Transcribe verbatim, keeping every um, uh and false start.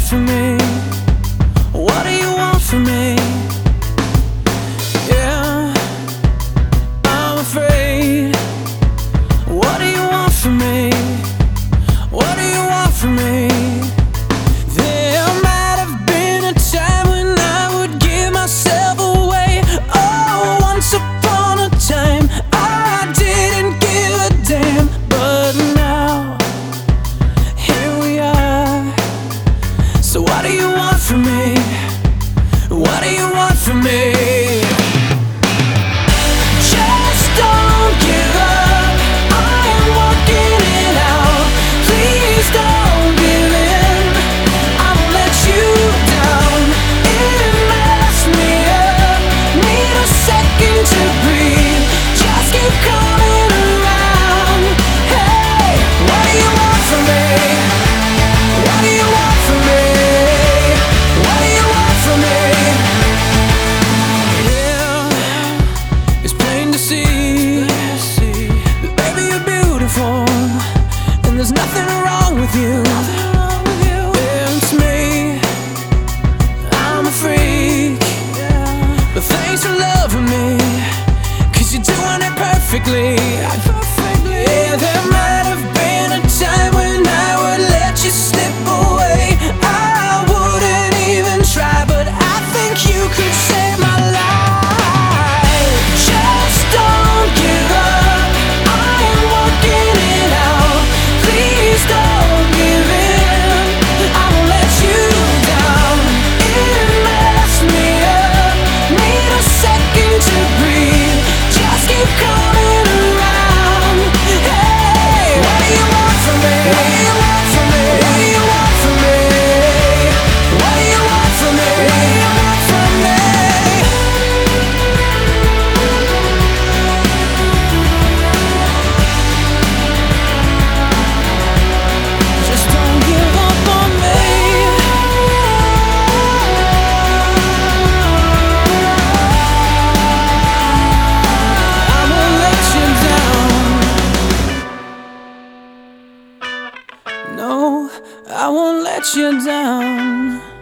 from me? What do you want from me? Yeah, I'm afraid. What do you want from me? What do you want from me? There might have been a time when I would give myself away. Oh, once upon a time I didn't give a damn. But now, here we are. So what do you want from me? What do you want from me? Just don't give up. I am working it out. Please don't give in. I won't let you down. It messed me up. Need a second to breathe. Just keep coming around. Hey, what do you want from me? What do you want from me? What do you want from me? Yeah, it's plain to see that baby you're beautiful, and there's nothing wrong with you. Yeah, it's me, I'm a freak, but thanks for loving me, 'cause you're doing it perfectly. Yeah, there might have been a time when I would let you slip away. I wouldn't even try, but I think you could save my life. Just don't give up. I am working it out. Please don't give in. I won't let you down. It messed me up. Need a second to breathe. Just keep coming around. Hey, what do you want from me? What do you want from me? What do you want from me? What do you want from me? What do you want from me? Just don't give up on me. I won't let you down. No, I won't let you down.